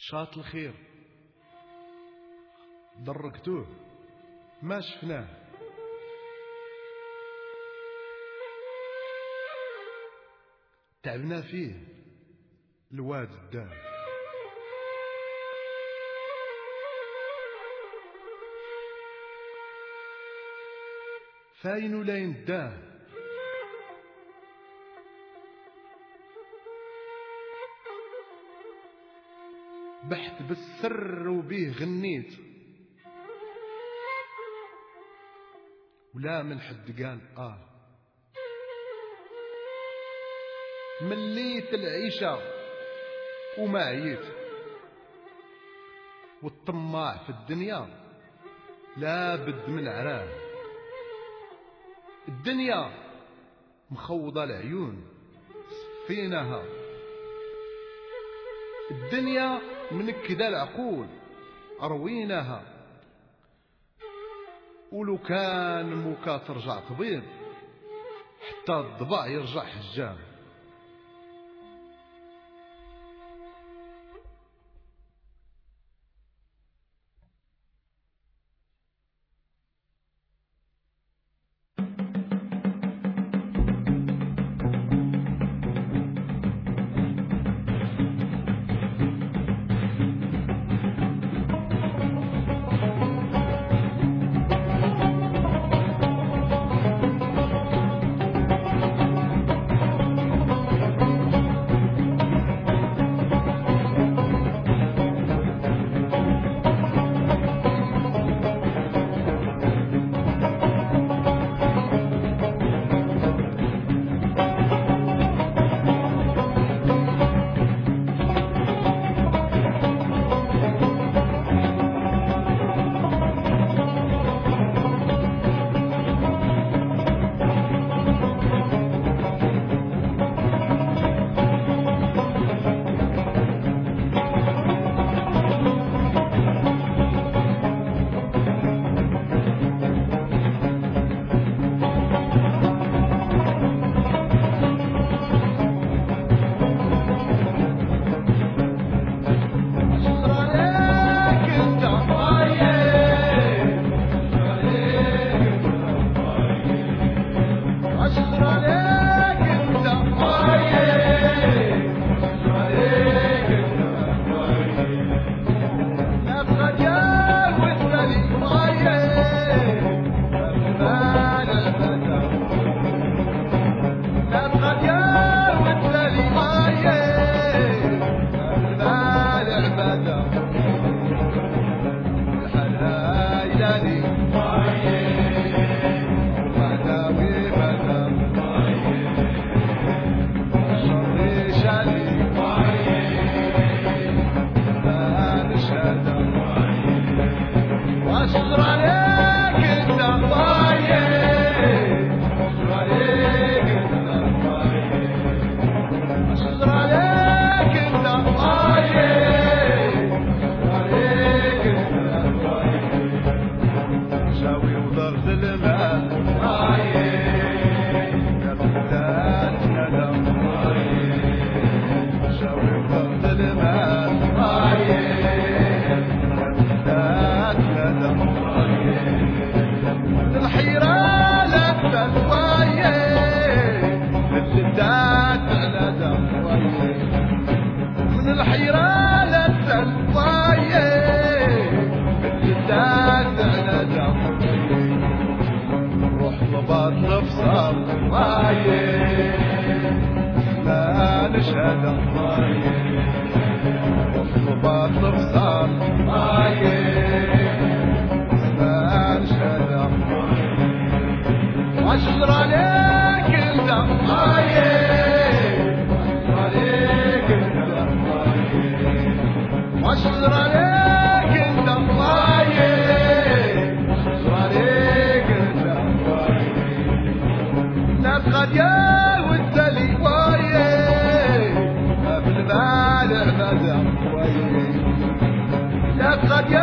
شاط الخير دركتوه ما شفناه، تعبنا فيه الواد الدار، فاين ولا ينداه، بحث بالسر وبيه غنيت، ولا من حد قال مليت العيشة وما عييت، والطماع في الدنيا لا بد من عراه، الدنيا مخوضة العيون صفيناها، الدنيا منكدة العقول أرويناها، ولو كان موكا ترجع طبيب حتى الضبع يرجع حجام.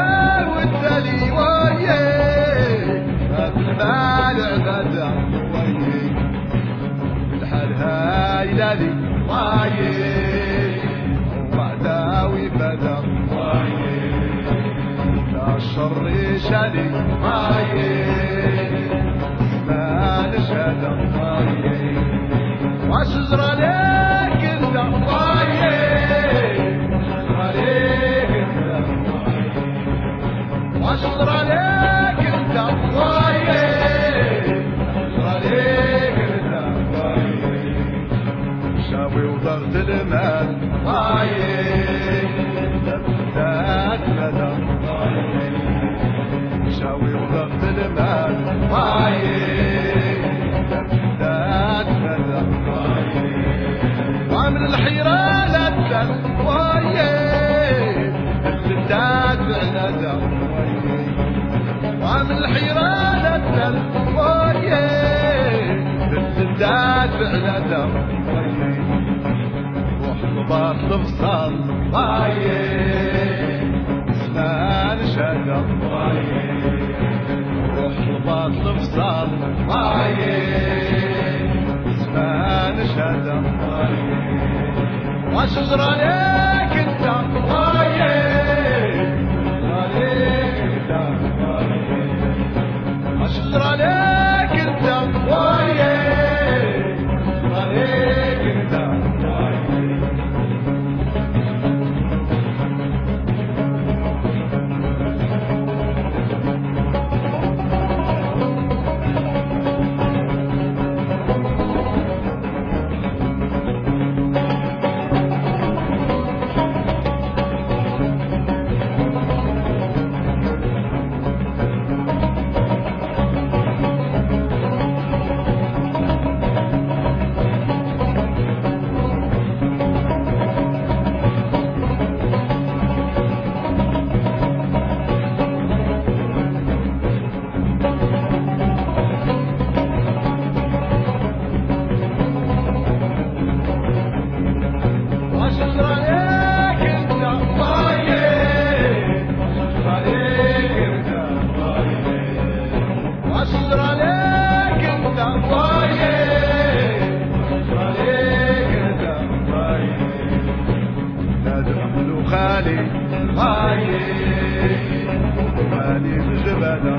غدا شادي ما نشهد واشجر عليك انت واشجر عليك انت شاوي وضرت المال لفتات مدى شاوي وضرت المال لفتات مدى وعمل الحيرة لفتات لفتات ندى وعمل الحيرة لفتات لفتات ندى وحضبات الفصال اسمان شجر وحضبات الفصال اسمان شجر واشجر عليك انت واشجر عليك انت خالي بجبلة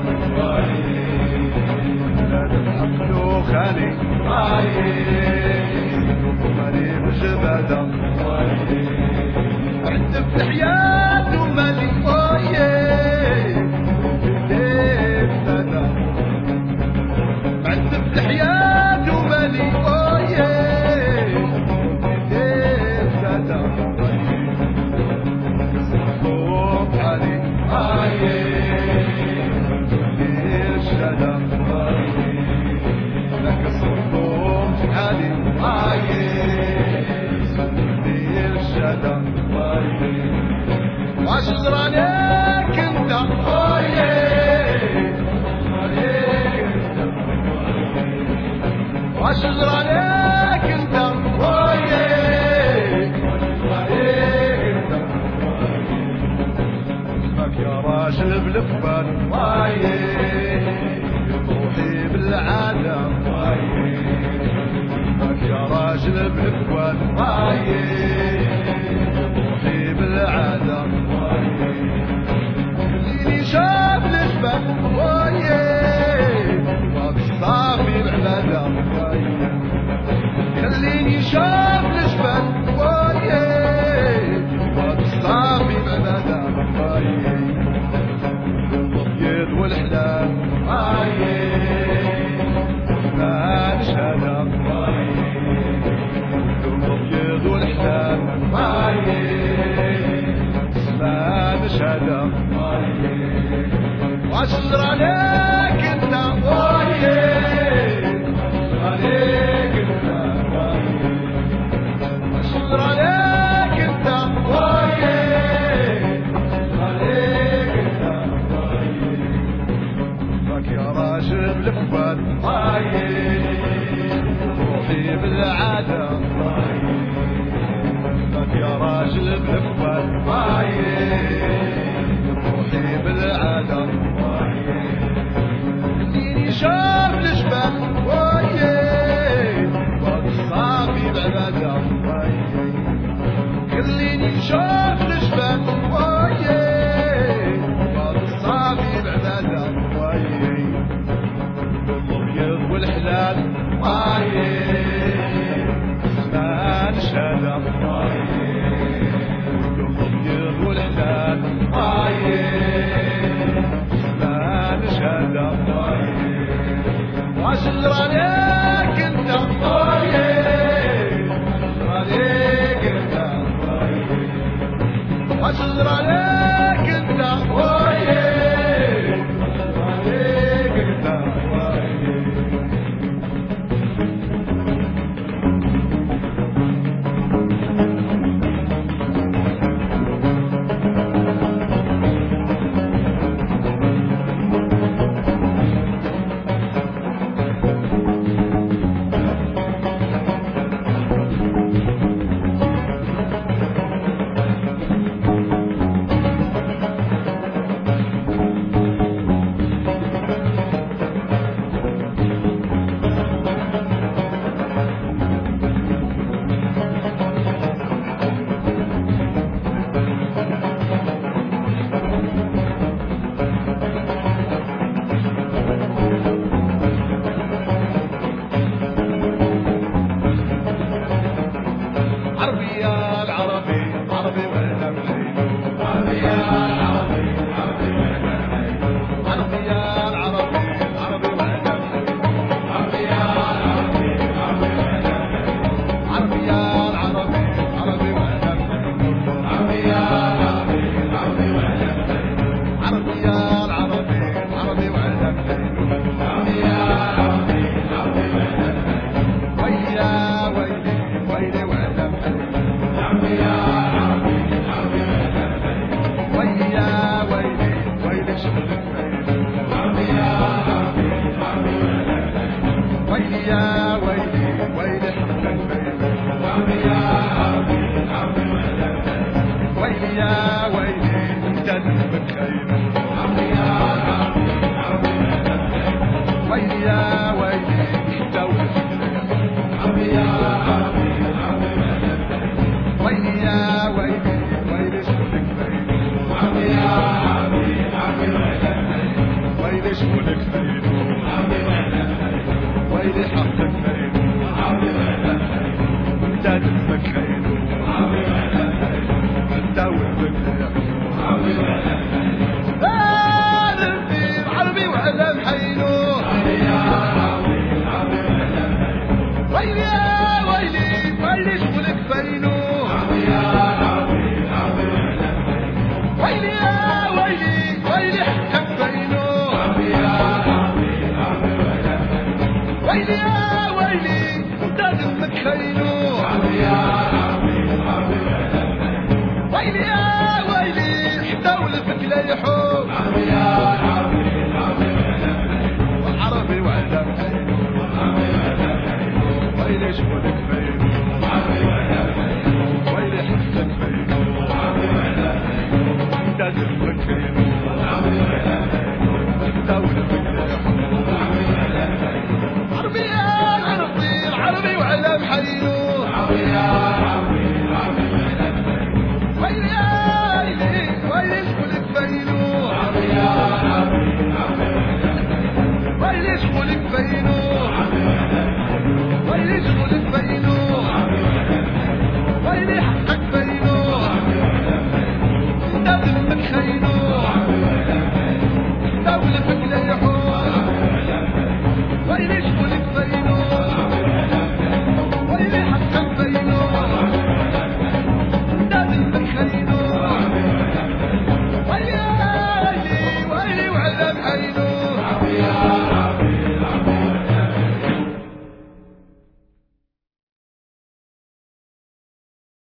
نادم خالي بجبلة عند في الحياة ومالي عند في الحياة ومالي واشجر عليك انت واشجر عليك انت اسمك يا راجل بالفبال روحي بالعادة اسمك يا راجل بالفبال روحي بالعادة خليني شاف الجبل وبالصافي العبادة خليني شاف الجبل وبالصافي العبادة الابيض والحلال ما نشهدها الابيض والحلال ما نشهدها واشجر عليك انت واشجر عليك انت فك يا راجل بالفؤاد روحي بالعادة فك يا راجل بالفؤاد روحي بالعادة خليني شاف الجبال وبالصافي العبادة خليني شاف الجبال وبالصافي العبادة حشر عليك انت حشر عليك انت دولة